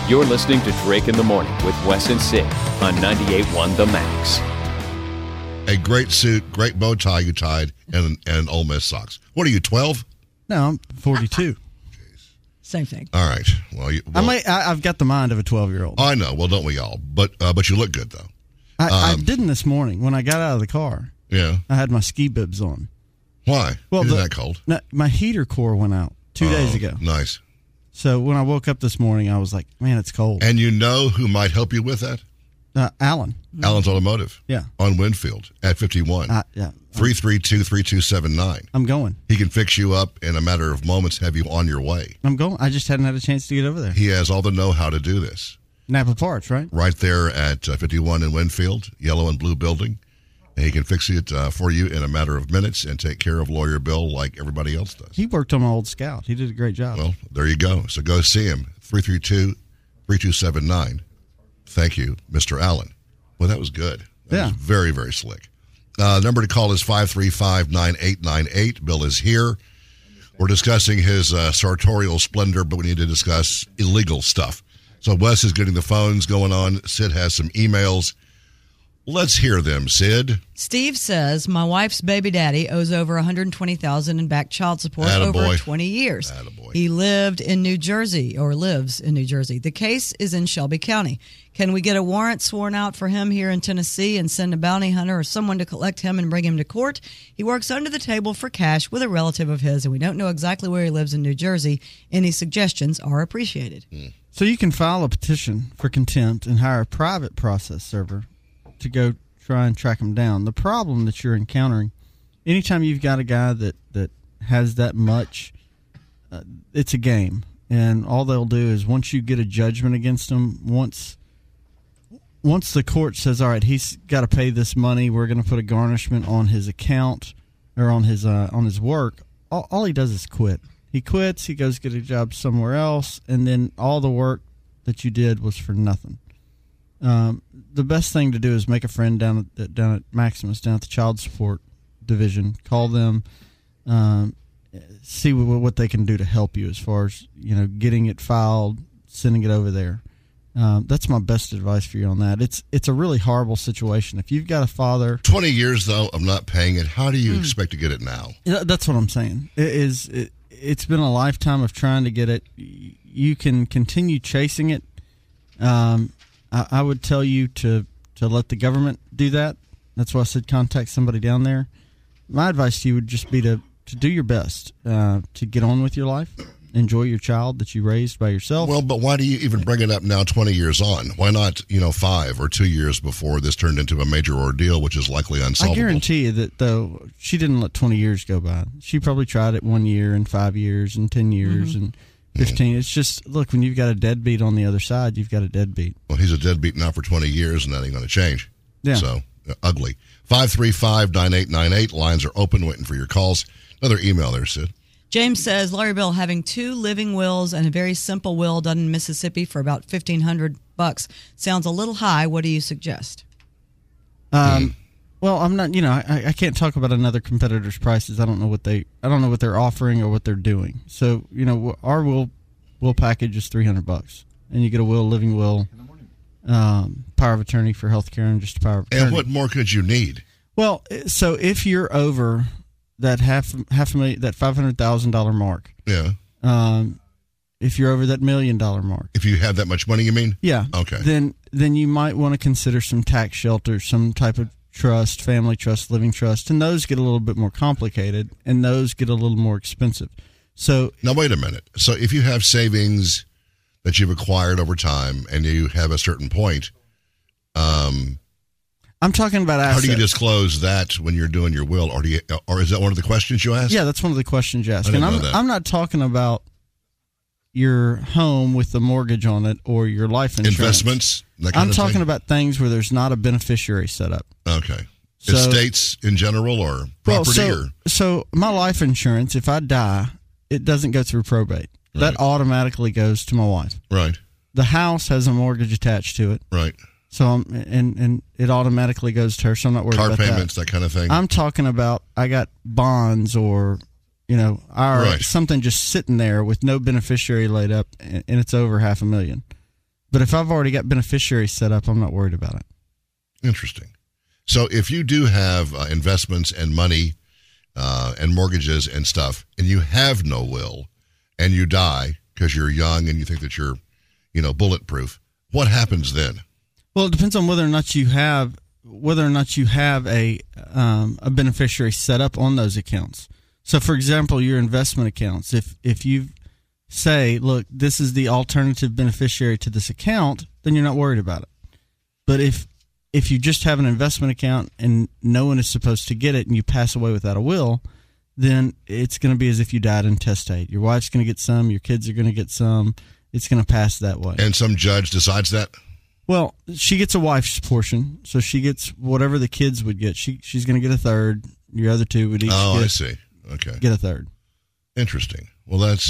You're listening to Drake in the Morning with Wes and Sid on 98.1 The Max. A great suit, great bow tie you tied, and Ole Miss socks. What are you, 12? No, I'm 42. Same thing. All right. Well, I've got the mind of a 12-year-old. I know. Well, don't we all? But you look good, though. I didn't this morning when I got out of the car. Yeah. I had my ski bibs on. Why? Well, Isn't that cold? No, my heater core went out 2 days ago. Nice. So when I woke up this morning, I was like, man, it's cold. And you know who might help you with that? Alan. Allen's Automotive. Yeah. On Winfield at 51. Yeah. 332-3279. I'm going. He can fix you up in a matter of moments, have you on your way. I'm going. I just hadn't had a chance to get over there. He has all the know-how to do this. Napa Parts, right? Right there at 51 in Winfield, yellow and blue building. And he can fix it for you in a matter of minutes and take care of Lawyer Bill like everybody else does. He worked on my old Scout. He did a great job. Well, there you go. So go see him. 332-3279. Thank you, Mr. Allen. Well, that was good. That was very, very slick. Number to call is 535-9898. Bill is here. We're discussing his sartorial splendor, but we need to discuss illegal stuff. So Wes is getting the phones going on. Sid has some emails. Let's hear them, Sid. Steve says, my wife's baby daddy owes over $120,000 in back child support over 20 years. Attaboy. He lives in New Jersey. The case is in Shelby County. Can we get a warrant sworn out for him here in Tennessee and send a bounty hunter or someone to collect him and bring him to court? He works under the table for cash with a relative of his, and we don't know exactly where he lives in New Jersey. Any suggestions are appreciated. So you can file a petition for contempt and hire a private process server to go try and track him down. The problem that you're encountering, anytime you've got a guy that has that much, it's a game. And all they'll do is once you get a judgment against him, once the court says, all right, he's got to pay this money, we're going to put a garnishment on his account or on his work, all he does is quit. He quits, he goes get a job somewhere else, and then all the work that you did was for nothing. The best thing to do is make a friend down at Maximus, down at the child support division. Call them, see what they can do to help you as far as getting it filed, sending it over there. That's my best advice for you on that. It's a really horrible situation. If you've got a father, 20 years though of not paying it, how do you expect to get it now? That's what I'm saying. It's been a lifetime of trying to get it. You can continue chasing it. I would tell you to let the government do that. That's why I said contact somebody down there. My advice to you would just be to do your best to get on with your life, enjoy your child that you raised by yourself. Well, but why do you even bring it up now 20 years on? Why not, 5 or 2 years before this turned into a major ordeal, which is likely unsolvable? I guarantee you that, though, she didn't let 20 years go by. She probably tried it 1 year and 5 years and 10 years and 15. It's just, look, when you've got a deadbeat on the other side, you've got a deadbeat. Well, he's a deadbeat now for 20 years, and that ain't going to change. Yeah. So, ugly. 535-9898. Lines are open, waiting for your calls. Another email there, Sid. James says, Larry Bill, having 2 living wills and a very simple will done in Mississippi for about $1,500 sounds a little high. What do you suggest? Well, I'm not. I can't talk about another competitor's prices. I don't know what they're offering or what they're doing. So, our will package is $300, and you get a living will, power of attorney for healthcare, and just a power of attorney. And what more could you need? Well, so if you're over that half a million, that $500,000 mark, yeah. If you're over that $1 million mark, if you have that much money, you mean? Yeah. Okay. Then you might want to consider some tax shelters, some type of trust, family trust, living trust, and those get a little bit more complicated, and those get a little more expensive. So now, wait a minute. So if you have savings that you've acquired over time, and you have a certain point, I'm talking about assets. How do you disclose that when you're doing your will, or is that one of the questions you asked? Yeah, that's one of the questions you asked. And I'm not talking about your home with the mortgage on it or your life insurance. Investments? I'm talking about things where there's not a beneficiary set up. Okay. Estates in general or property? So my life insurance, if I die, it doesn't go through probate. Right. That automatically goes to my wife. Right. The house has a mortgage attached to it. Right. So and it automatically goes to her, so I'm not worried about that. Car payments, that kind of thing. I'm talking about I got bonds or something just sitting there with no beneficiary laid up, and it's over $500,000. But if I've already got beneficiaries set up, I'm not worried about it. Interesting. So if you do have investments and money and mortgages and stuff, and you have no will, and you die because you're young and you think that you're, bulletproof, what happens then? Well, it depends on whether or not you have a beneficiary set up on those accounts. So, for example, your investment accounts, if you say, look, this is the alternative beneficiary to this account, then you're not worried about it. But if you just have an investment account and no one is supposed to get it and you pass away without a will, then it's going to be as if you died intestate. Your wife's going to get some, your kids are going to get some. It's going to pass that way. And some judge decides that? Well, she gets a wife's portion, so she gets whatever the kids would get. She's going to get a third. Your other two would each I see. Okay. Get a third. Interesting. Well, that's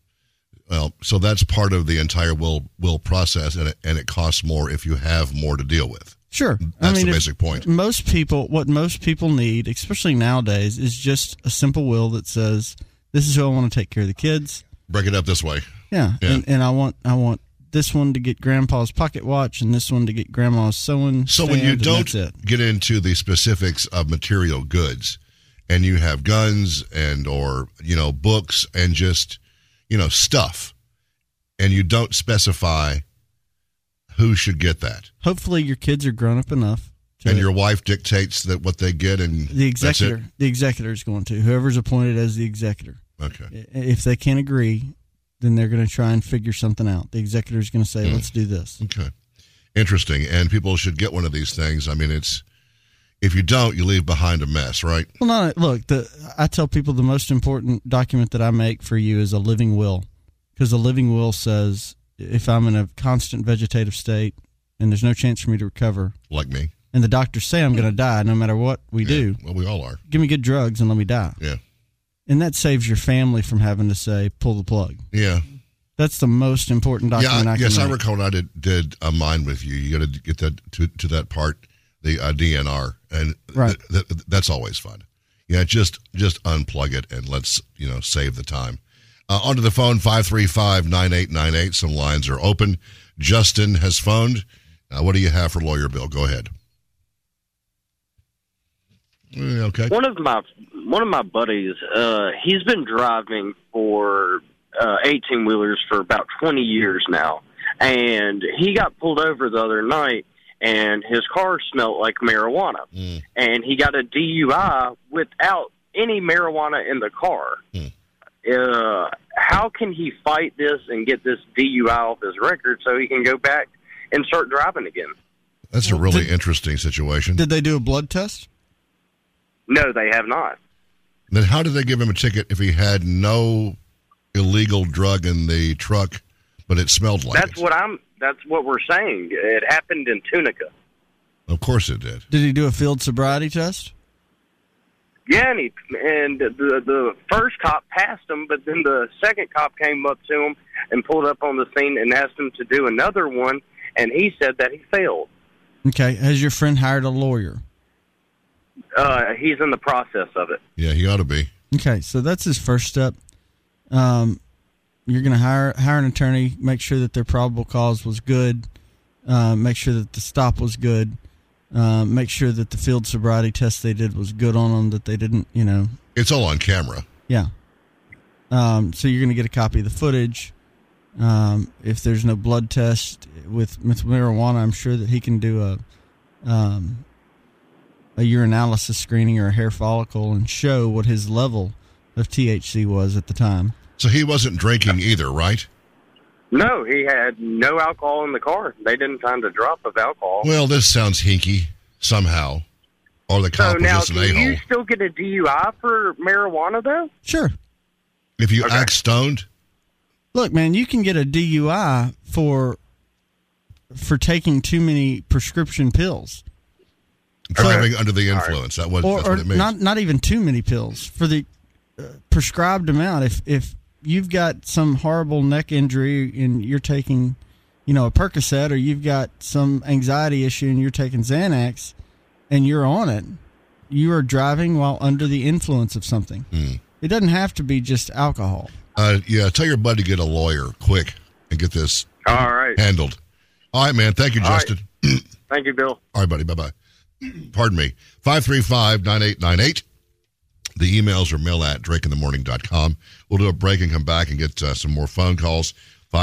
so that's part of the entire will process, and it costs more if you have more to deal with. Sure. That's the basic point. What most people need, especially nowadays, is just a simple will that says, this is who I want to take care of the kids. Break it up this way. Yeah. And I want this one to get grandpa's pocket watch and this one to get grandma's sewing So stand, when you don't get into the specifics of material goods, and you have guns and or books and just stuff, and you don't specify who should get that. Hopefully your kids are grown up enough and your wife dictates that what they get, and the executor. That's it? The executor is going to, whoever's appointed as the executor. Okay. If they can't agree, then they're going to try and figure something out. The executor is going to say, let's do this. Okay. Interesting. And people should get one of these things. I mean, if you don't, you leave behind a mess, right? Well, look, I tell people the most important document that I make for you is a living will, because a living will says if I'm in a constant vegetative state and there's no chance for me to recover. Like me. And the doctors say I'm going to die no matter what we do. Well, we all are. Give me good drugs and let me die. Yeah. And that saves your family from having to say, pull the plug. Yeah. That's the most important document I can make. I recall when I did a mine with you. You got to get that to that part, the DNR. And right. That's always fun. Yeah, just unplug it and let's, save the time. Onto the phone, 535-9898. Some lines are open. Justin has phoned. What do you have for Lawyer Bill? Go ahead. Okay. One of my buddies, he's been driving for 18-wheelers for about 20 years now, and he got pulled over the other night, and his car smelled like marijuana, and he got a DUI without any marijuana in the car. How can he fight this and get this DUI off his record so he can go back and start driving again? That's a really interesting situation. Did they do a blood test? No, they have not. Then how did they give him a ticket if he had no illegal drug in the truck, but it smelled like That's what we're saying. It happened in Tunica. Of course it did. Did he do a field sobriety test? Yeah, and the first cop passed him, but then the second cop came up to him and pulled up on the scene and asked him to do another one, and he said that he failed. Okay. Has your friend hired a lawyer? He's in the process of it. Yeah, he ought to be. Okay, so that's his first step. You're going to hire an attorney, make sure that their probable cause was good, make sure that the stop was good, make sure that the field sobriety test they did was good on them, that they didn't, It's all on camera. Yeah. So you're going to get a copy of the footage. If there's no blood test with marijuana, I'm sure that he can do a urinalysis screening or a hair follicle and show what his level of THC was at the time. So he wasn't drinking either, right? No, he had no alcohol in the car. They didn't find a drop of alcohol. Well, this sounds hinky somehow. Or the cop was just an a-hole. Can you still get a DUI for marijuana, though? Sure. If you act stoned? Look, man, you can get a DUI for taking too many prescription pills. Driving under the influence. That's what it means. Not even too many pills. For the prescribed amount, if you've got some horrible neck injury and you're taking, a Percocet, or you've got some anxiety issue and you're taking Xanax and you're on it, you are driving while under the influence of something. It doesn't have to be just alcohol. Tell your buddy to get a lawyer quick and get this handled. All right, man. Thank you, Justin. Right. Thank you, Bill. All right, buddy. Bye-bye. Pardon me. 535-9898. The emails are mail@drakeinthemorning.com. We'll do a break and come back and get some more phone calls.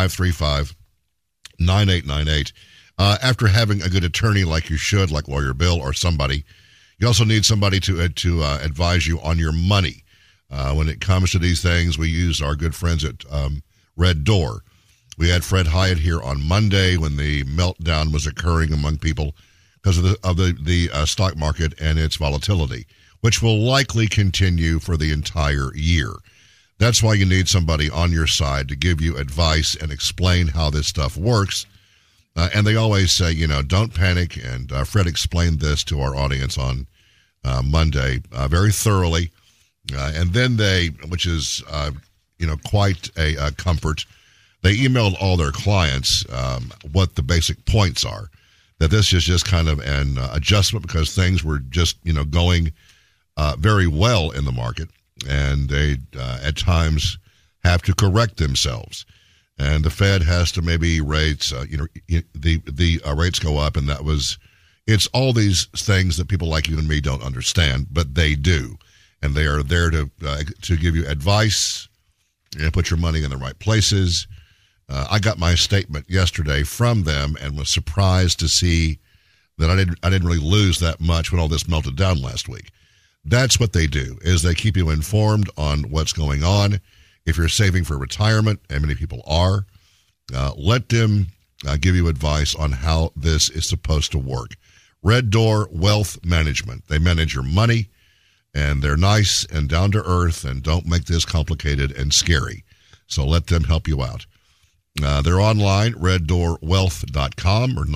535-9898. After having a good attorney like you should, like Lawyer Bill or somebody, you also need somebody to advise you on your money. When it comes to these things, we use our good friends at Red Door. We had Fred Hyatt here on Monday when the meltdown was occurring among people because of the stock market and its volatility, which will likely continue for the entire year. That's why you need somebody on your side to give you advice and explain how this stuff works. And they always say, don't panic. And Fred explained this to our audience on Monday very thoroughly. And then which is, quite a comfort, they emailed all their clients what the basic points are, that this is just kind of an adjustment because things were just, going very well in the market, and they at times have to correct themselves. And the Fed has to maybe rates, the rates go up, and it's all these things that people like you and me don't understand, but they do. And they are there to give you advice and put your money in the right places. I got my statement yesterday from them and was surprised to see that I didn't really lose that much when all this melted down last week. That's what they do, is they keep you informed on what's going on. If you're saving for retirement, and many people are, let them give you advice on how this is supposed to work. Red Door Wealth Management. They manage your money, and they're nice and down to earth and don't make this complicated and scary. So let them help you out. They're online, reddoorwealth.com or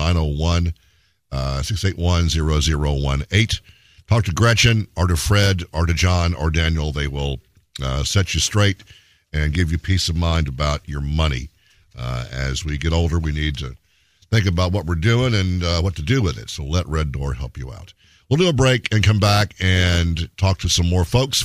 901-681-0018. Talk to Gretchen or to Fred or to John or Daniel. They will set you straight and give you peace of mind about your money. As we get older, we need to think about what we're doing and what to do with it. So let Red Door help you out. We'll do a break and come back and talk to some more folks.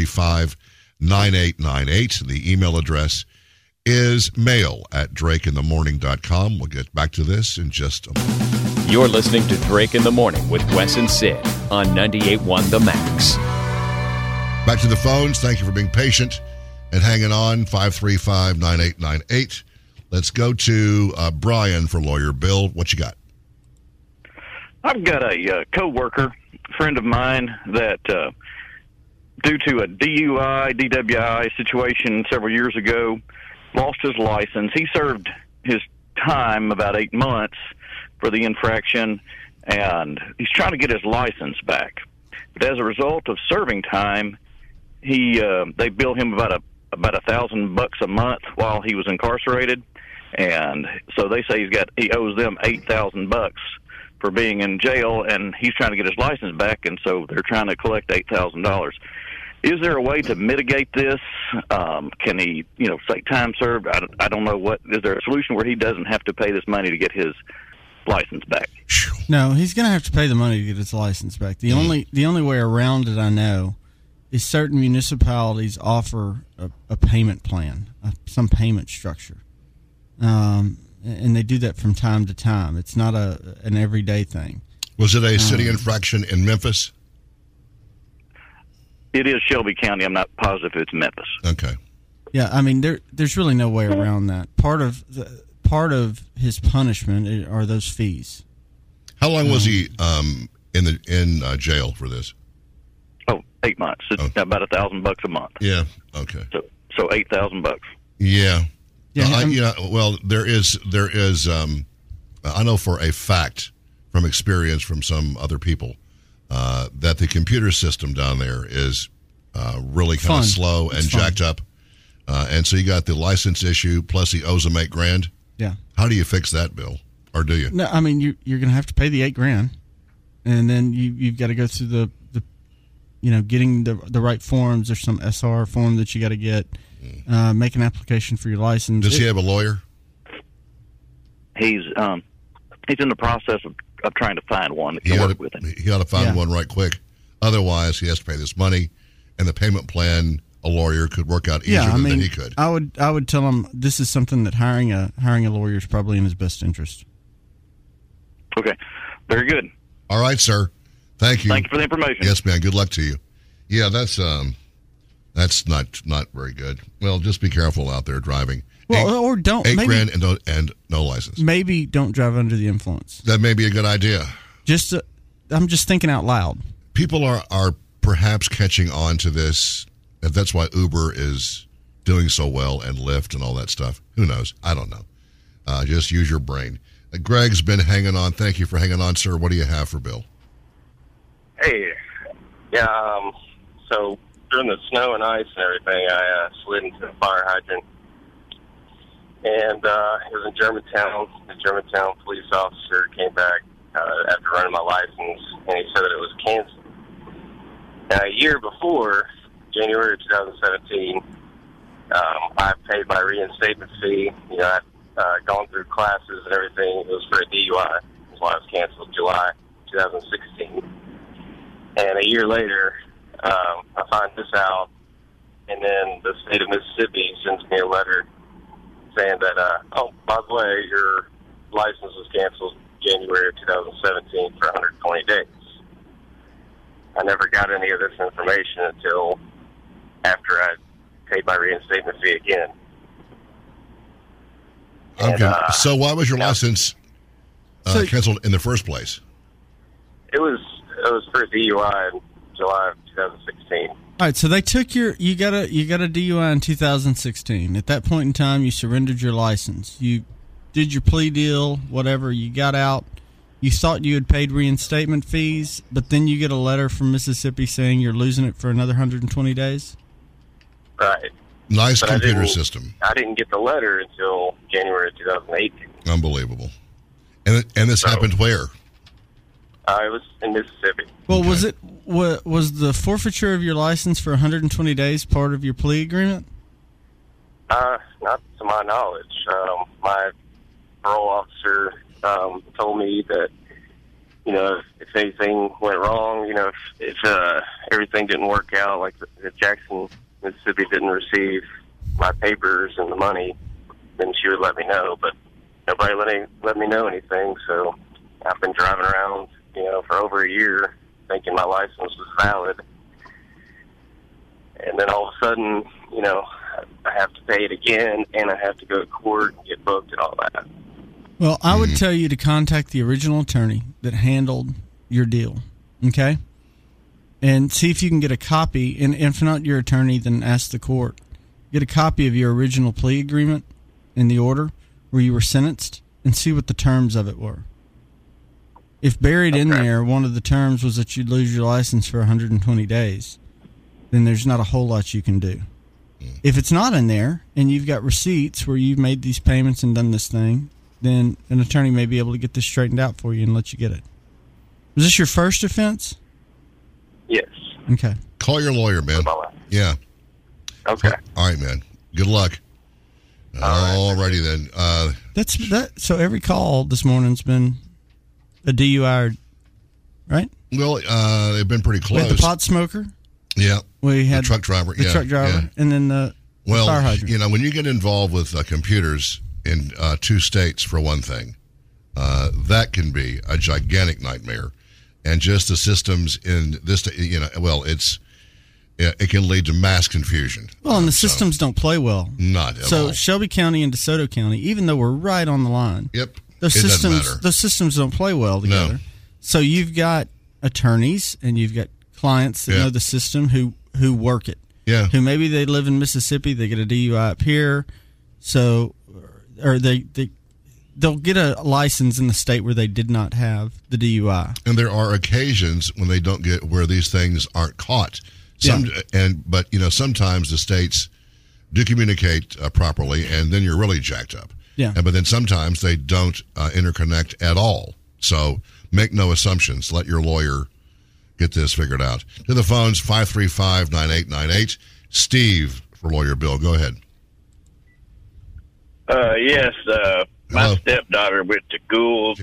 535-9898. The email address is mail@drakeinthemorning.com. We'll get back to this in just a moment. You're listening to Drake in the Morning with Wes and Sid on 98.1 The Max. Back to the phones. Thank you for being patient and hanging on. 535-9898. Let's go to Brian for Lawyer Bill. What you got? I've got a co-worker, friend of mine, that due to a DUI, DWI situation several years ago, lost his license. He served his time, about 8 months, for the infraction, and he's trying to get his license back. But as a result of serving time, they bill him about $1,000 a month while he was incarcerated, and so they say he owes them $8,000 for being in jail, and he's trying to get his license back, and so they're trying to collect $8,000. Is there a way to mitigate this? Can he, say time served? I don't know is there a solution where he doesn't have to pay this money to get his license back? No, he's going to have to pay the money to get his license back. The only way around it, I know, is certain municipalities offer a payment plan, some payment structure. And they do that from time to time. It's not an everyday thing. Was it a city infraction in Memphis? It is Shelby County. I'm not positive if it's Memphis. Okay. Yeah, I mean, there's really no way around that. Part of his punishment are those fees. How long was he in jail for this? 8 months. It's about $1,000 a month. Yeah. Okay. So $8,000. Yeah. Yeah. Well, there is. I know for a fact, from experience from some other people, that the computer system down there is really kind of slow and jacked up, and so you got the license issue plus he owes them $8,000. Yeah. How do you fix that, Bill? Or do you? No, I mean you're going to have to pay the $8,000, and then you've got to go through the getting the right forms. There's some SR form that you got to get. Make an application for your license. Does he have a lawyer? He's in the process of trying to find one that can work with him. He ought to find one right quick. Otherwise, he has to pay this money, and the payment plan a lawyer could work out easier than he could. I would tell him this is something that hiring a lawyer is probably in his best interest. Okay. Very good. All right, sir. Thank you. Thank you for the information. Yes, man. Good luck to you. Yeah, that's not very good. Well, just be careful out there driving. Well, or don't. $8 maybe, grand and no license. Maybe don't drive under the influence. That may be a good idea. I'm just thinking out loud. People are perhaps catching on to this. If that's why Uber is doing so well and Lyft and all that stuff. Who knows? I don't know. Just use your brain. Greg's been hanging on. Thank you for hanging on, sir. What do you have for Bill? Hey, yeah, so during the snow and ice and everything, I slid into the fire hydrant. And it was in Germantown. The Germantown police officer came back after running my license, and he said that it was canceled. Now, a year before, January of 2017, I paid my reinstatement fee. You know, I'd gone through classes and everything. It was for a DUI. That's why it was canceled July 2016. And a year later, I find this out, and then the state of Mississippi sends me a letter saying that, oh, by the way, your license was canceled January of 2017 for 120 days. I never got any of this information until after I paid my reinstatement fee again. Okay. And, so why was your license canceled in the first place? It was for a DUI in July of 2016. All right, so they took you got a DUI in 2016. At that point in time, you surrendered your license. You did your plea deal, whatever. You got out. You thought you had paid reinstatement fees, but then you get a letter from Mississippi saying you're losing it for another 120 days. Right. Nice But computer system. I didn't get the letter until January of 2018. Unbelievable. And this happened where? It was in Mississippi. Well, was the forfeiture of your license for 120 days part of your plea agreement? Not to my knowledge. My parole officer told me that, you know, if anything went wrong, you know, if everything didn't work out, like if Jackson, Mississippi didn't receive my papers and the money, then she would let me know. But nobody let me know anything, so I've been driving around, you know, for over a year thinking my license was valid. And then all of a sudden, you know, I have to pay it again, and I have to go to court and get booked and all that. Well, I would tell you to contact the original attorney that handled your deal, okay? And see if you can get a copy, and if not your attorney, then ask the court. Get a copy of your original plea agreement in the order where you were sentenced and see what the terms of it were. If buried in there, one of the terms was that you'd lose your license for 120 days, then there's not a whole lot you can do. If it's not in there and you've got receipts where you've made these payments and done this thing, then an attorney may be able to get this straightened out for you and let you get it. Was this your first offense? Yes. Okay. Call your lawyer, man. Yeah. Okay. All right, man. Good luck. All righty then. That's that. So every call this morning's been a DUI, right? Well, they've been pretty close. We had the pot smoker. Yeah. We had the truck driver. The truck driver, and then the fire hydrant. You know, when you get involved with computers in 2 states, for one thing, that can be a gigantic nightmare. And just the systems in this, you know, well, it can lead to mass confusion. Well, and the systems don't play well. Not at all. So Shelby County and DeSoto County, even though we're right on the line, yep, those systems don't play well together. No. So you've got attorneys and you've got clients that know the system who work it. Yeah. Who maybe they live in Mississippi, they get a DUI up here, so or they'll get a license in the state where they did not have the DUI. And there are occasions when they don't get where these things aren't caught. But you know, sometimes the states do communicate properly, and then you're really jacked up. Yeah. But then sometimes they don't interconnect at all. So make no assumptions. Let your lawyer get this figured out. To the phones, 535-9898. Steve for Lawyer Bill. Go ahead. Yes, my stepdaughter went to Gould's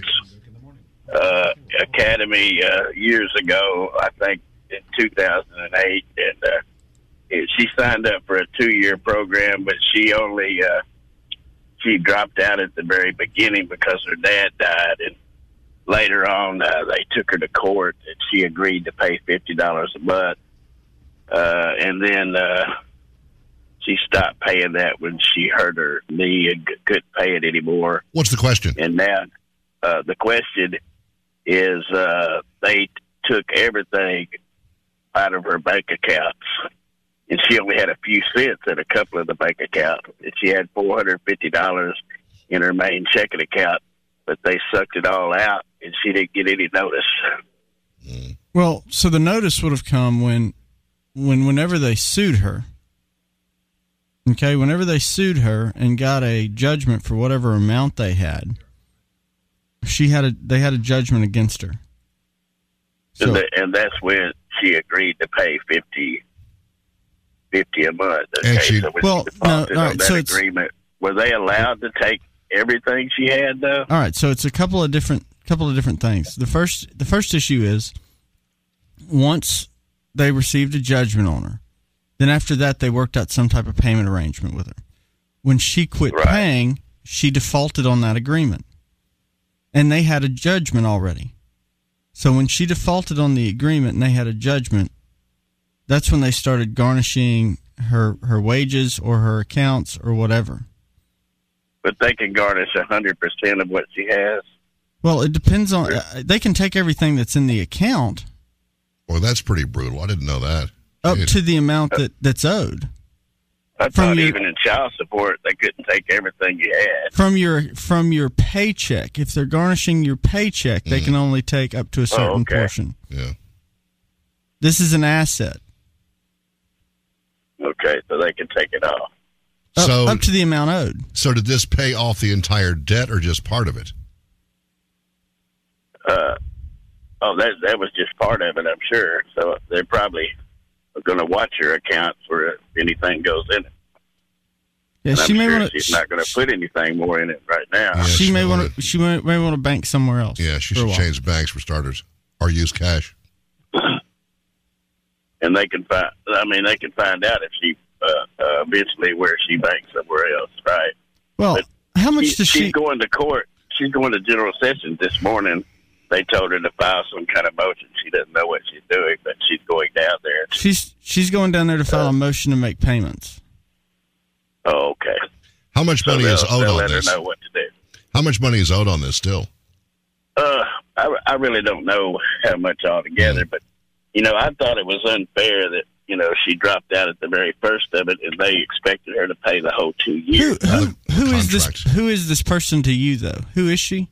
Academy years ago, I think in 2008, and she signed up for a 2-year program, but she dropped out at the very beginning because her dad died, and later on, they took her to court, and she agreed to pay $50 a month. And then she stopped paying that when she hurt her knee and couldn't pay it anymore. What's the question? And now the question is they took everything out of her bank accounts, and she only had a few cents in a couple of the bank accounts. And she had $450 in her main checking account, but they sucked it all out, and she didn't get any notice. Well, so the notice would have come whenever they sued her. Okay, whenever they sued her and got a judgment for whatever amount they had, they had a judgment against her. So, and that's when she agreed to pay $50 a month. Okay? And she, so when she defaulted on that agreement, were they allowed to take everything she had, though? All right, so it's a couple of different things. The first issue is once they received a judgment on her, then after that they worked out some type of payment arrangement with her. When she quit paying, she defaulted on that agreement, and they had a judgment already. So when she defaulted on the agreement and they had a judgment, that's when they started garnishing her wages or her accounts or whatever. But they can garnish 100% of what she has? Well, it depends on... they can take everything that's in the account. Well, that's pretty brutal. I didn't know that. Up to the amount that's owed. I thought even in child support, they couldn't take everything you had. From your paycheck. If they're garnishing your paycheck, they can only take up to a certain portion. Yeah. This is an asset. Okay, so they can take it off. Up to the amount owed. So did this pay off the entire debt or just part of it? That was just part of it, I'm sure. So they're probably going to watch her account for if anything goes in it. Yeah, she may want to. She's not going to put anything more in it right now. Yeah, she may want to. She may want to bank somewhere else. Yeah, she should change banks for starters, or use cash. And they can find. They can find out if she eventually where she banks somewhere else, right? Well, how much does she's going to court? She's going to general sessions this morning. They told her to file some kind of motion. She doesn't know what she's doing, but she's going down there. She's going down there to file a motion to make payments. Oh, okay. How much money is owed on this? Let her know what to do. How much money is owed on this still? I really don't know how much altogether, but I thought it was unfair that she dropped out at the very first of it, and they expected her to pay the whole 2 years. Who is this? Who is this person to you, though? Who is she?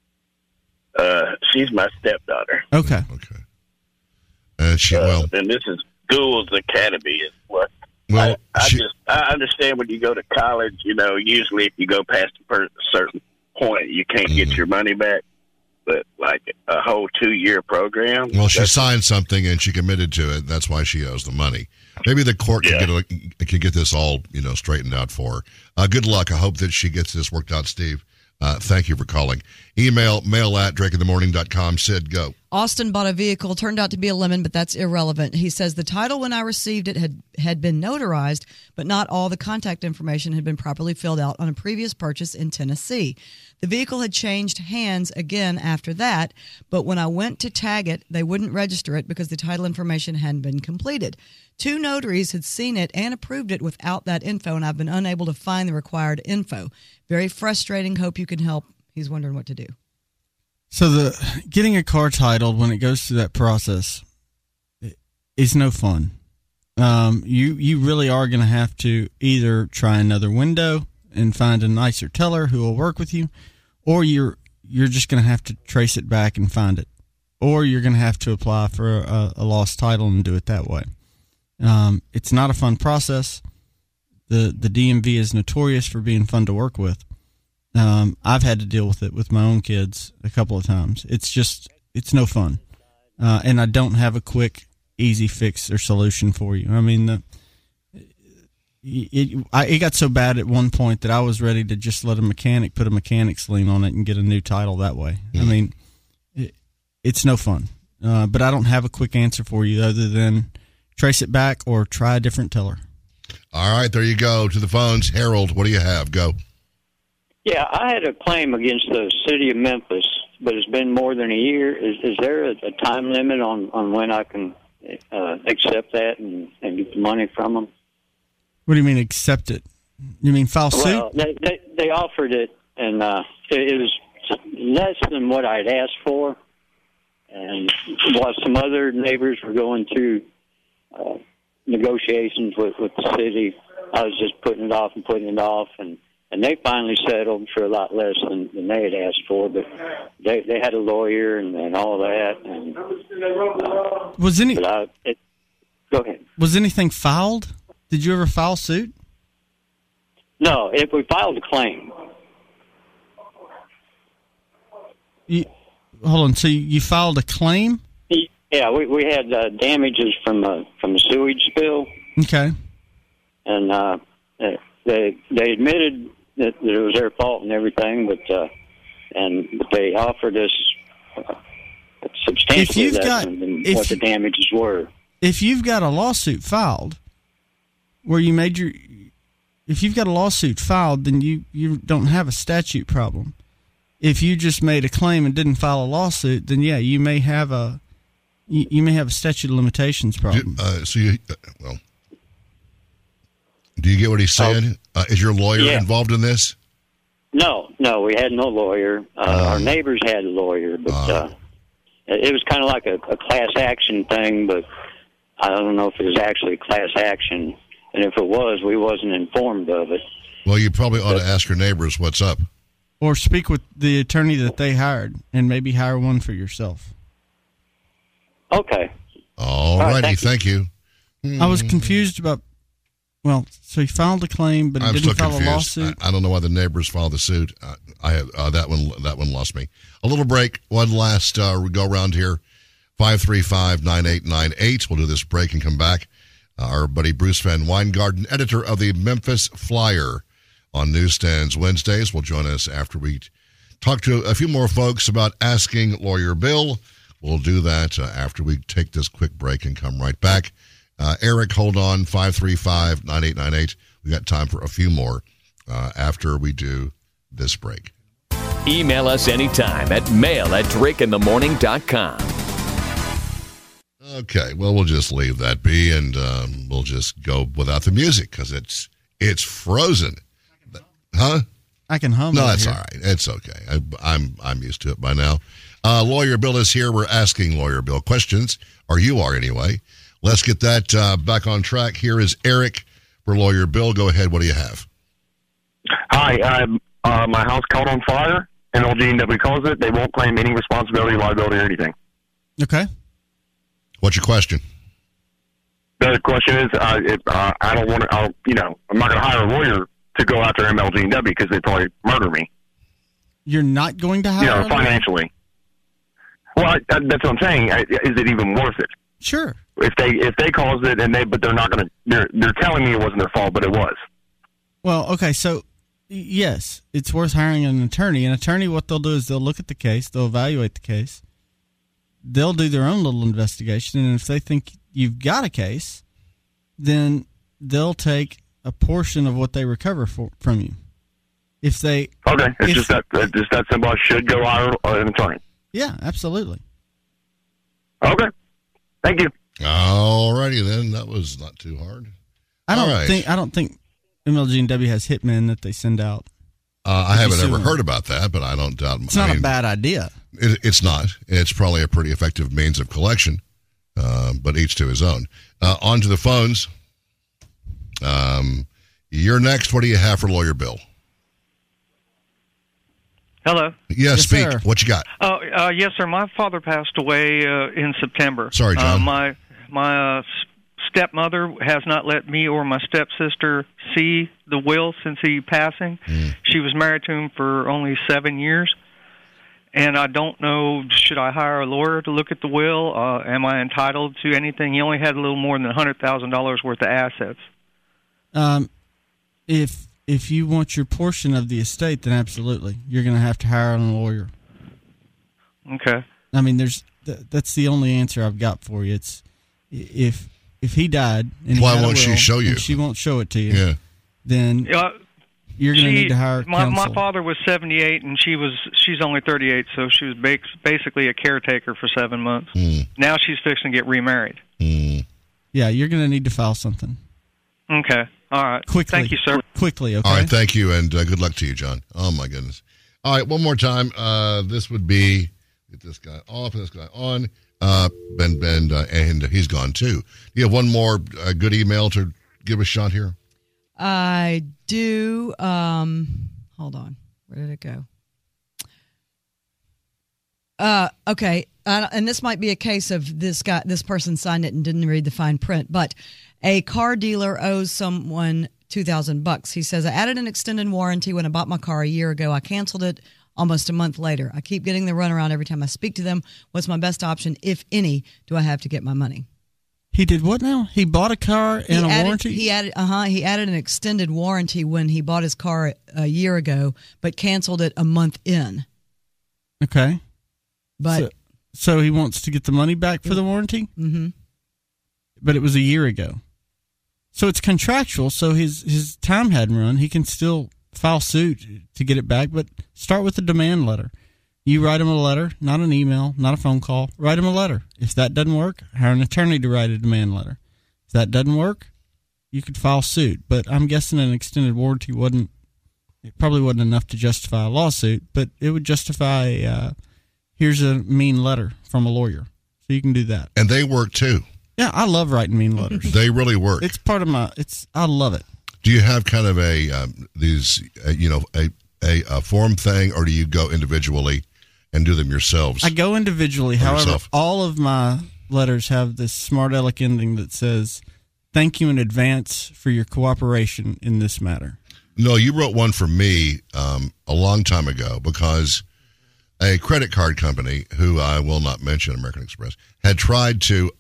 She's my stepdaughter. Okay. And and this is Gould's Academy is what. Well, I understand when you go to college, usually if you go past a certain point, you can't get your money back. But like a whole 2-year program. Well, she signed something and she committed to it. That's why she owes the money. Maybe the court can get this all straightened out for her. Good luck. I hope that she gets this worked out, Steve. Thank you for calling. Email mail@drakeinthemorning.com. Sid, go. Austin bought a vehicle, turned out to be a lemon, but that's irrelevant. He says the title when I received it had been notarized, but not all the contact information had been properly filled out on a previous purchase in Tennessee. The vehicle had changed hands again after that, but when I went to tag it, they wouldn't register it because the title information hadn't been completed. 2 notaries had seen it and approved it without that info, and I've been unable to find the required info. Very frustrating. Hope you can help. He's wondering what to do. So getting a car titled when it goes through that process is no fun. You really are going to have to either try another window and find a nicer teller who will work with you, or you're just going to have to trace it back and find it, or you're going to have to apply for a lost title and do it that way. It's not a fun process. The DMV is notorious for being fun to work with. I've had to deal with it with my own kids a couple of times. It's no fun. And I don't have a quick, easy fix or solution for you. I mean, it got so bad at one point that I was ready to just let a mechanic put a mechanic's lien on it and get a new title that way. I mean, it's no fun. But I don't have a quick answer for you other than trace it back or try a different teller. All right, there you go. To the phones. Harold, what do you have? Go. Yeah, I had a claim against the city of Memphis but it's been more than a year. Is there a time limit on when I can accept that and get the money from them? What do you mean accept it? You mean file suit? Well, they offered it, and it was less than what I'd asked for. And while some other neighbors were going through negotiations with the city, I was just putting it off, and they finally settled for a lot less than they had asked for. But they had a lawyer and all that. And go ahead. Was anything filed? Did you ever file suit? No, we filed a claim. Hold on. So you filed a claim? Yeah, we had damages from a sewage spill. Okay. And they admitted that it was their fault and everything, but they offered us substantially less than what the damages were. If you've got a lawsuit filed, where you made your, if you've got a lawsuit filed, then you don't have a statute problem. If you just made a claim and didn't file a lawsuit, then yeah, you may have a statute of limitations problem. Do you get what he's saying? Is your lawyer involved in this? No, we had no lawyer. Our neighbors had a lawyer, but it was kind of like a class action thing, but I don't know if it was actually a class action. And if it was, we wasn't informed of it. Well, you probably ought to ask your neighbors what's up. Or speak with the attorney that they hired and maybe hire one for yourself. Okay. All righty. Thank you. I was confused about, well, so he filed a claim, but he didn't file a lawsuit. I don't know why the neighbors filed the suit. I have that one lost me. A little break. One last go around here. 535-9898. We'll do this break and come back. Our buddy Bruce Van Weingarten, editor of the Memphis Flyer on Newsstands Wednesdays, will join us after we talk to a few more folks about asking Lawyer Bill. We'll do that after we take this quick break and come right back. Eric, hold on, 535-9898. We got time for a few more after we do this break. Email us anytime at mail@drickinthemorning.com. Okay, well, we'll just leave that be, and we'll just go without the music because it's frozen. Huh? I can hum. No, that's all right. It's okay. I'm used to it by now. Lawyer Bill is here. We're asking Lawyer Bill questions, or you are anyway. Let's get that back on track. Here is Eric for Lawyer Bill. Go ahead. What do you have? Hi. My house caught on fire. MLG&W calls it. They won't claim any responsibility, liability, or anything. Okay. What's your question? The question is, I don't want to. I'm not going to hire a lawyer to go after MLG&W because they'd probably murder me. You're not going to hire a lawyer? Financially. Well, that's what I'm saying. Is it even worth it? Sure. If they caused it but they're not going to. They're telling me it wasn't their fault, but it was. Well, okay, so yes, it's worth hiring an attorney. An attorney, what they'll do is they'll look at the case, they'll evaluate the case, they'll do their own little investigation, and if they think you've got a case, then they'll take a portion of what they recover from you. It's just that simple. I should go hire an attorney. Yeah, absolutely. Okay, thank you. All righty then. That was not too hard. I don't think MLG&W has hitmen that they send out. I haven't ever heard about that, but I don't doubt. It's not a bad idea. It's not. It's probably a pretty effective means of collection, but each to his own. On to the phones. You're next. What do you have for Lawyer Bill? Hello. Yes, speak. Sir. What you got? Yes, sir. My father passed away in September. Sorry, John. My stepmother has not let me or my stepsister see the will since he passing. She was married to him for only 7 years. And I don't know, should I hire a lawyer to look at the will? Am I entitled to anything? He only had a little more than $100,000 worth of assets. If you want your portion of the estate, then absolutely. You're going to have to hire a lawyer. Okay. I mean, that's the only answer I've got for you. It's if he died and why won't she show you? She won't show it to you. Yeah. Then you're going to need to hire counsel. My father was 78, and she's only 38, so she was basically a caretaker for 7 months. Now she's fixing to get remarried. Yeah, you're going to need to file something. Okay. All right. Quickly. Thank you, sir. Quickly, okay? All right, thank you, and good luck to you, John. Oh, my goodness. All right, one more time. This would be, get this guy off and this guy on. Ben, and he's gone, too. You have one more good email to give a shot here? I do. Hold on. Where did it go? Okay. And this might be a case of this person signed it and didn't read the fine print, but a car dealer owes someone $2,000. He says, I added an extended warranty when I bought my car a year ago. I canceled it almost a month later. I keep getting the runaround every time I speak to them. What's my best option, if any, do I have to get my money? He did what now? He bought a car and a warranty? He added an extended warranty when he bought his car a year ago, but canceled it a month in. Okay. But so he wants to get the money back for the warranty? Mm-hmm. But it was a year ago. So it's contractual, so his time hadn't run. He can still file suit to get it back, but start with a demand letter. You write him a letter, not an email, not a phone call. Write him a letter. If that doesn't work, hire an attorney to write a demand letter. If that doesn't work, you could file suit. But I'm guessing an extended warranty probably wasn't enough to justify a lawsuit, but it would justify here's a mean letter from a lawyer. So you can do that. And they work too. Yeah, I love writing mean letters. They really work. It's part of I love it. Do you have kind of a form thing, or do you go individually and do them yourselves? I go individually. However, all of my letters have this smart aleck ending that says, thank you in advance for your cooperation in this matter. No, you wrote one for me a long time ago because a credit card company, who I will not mention, American Express, had tried to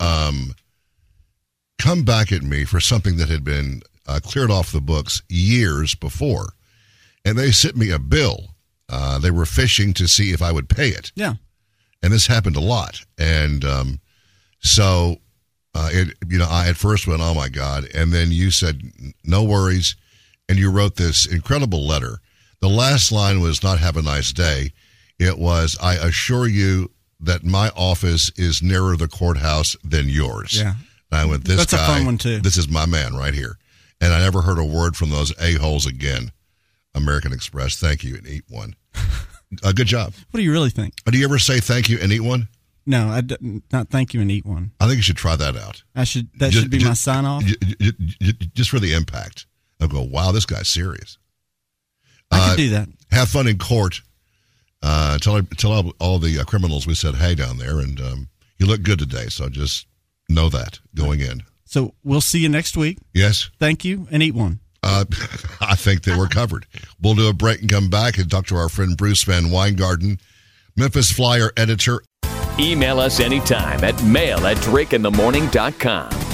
come back at me for something that had been cleared off the books years before. And they sent me a bill. They were fishing to see if I would pay it. Yeah. And this happened a lot. And I at first went, oh, my God. And then you said, no worries. And you wrote this incredible letter. The last line was not have a nice day. It was, I assure you that my office is nearer the courthouse than yours. Yeah. And I went, That's a fun one, too. This is my man right here. And I never heard a word from those a-holes again. American Express, thank you, and eat one. Good job. What do you really think? Do you ever say thank you and eat one? No, not thank you and eat one. I think you should try that out. That should be my sign-off? Just for the impact. I'll go, wow, this guy's serious. I could do that. Have fun in court. Tell all the criminals we said hey down there, and you look good today, so just know that going in. So we'll see you next week. Yes. Thank you, and eat one. I think that we're covered. We'll do a break and come back and talk to our friend Bruce Van Weingarten, Memphis Flyer editor. Email us anytime at mail@drakeinthemorning.com.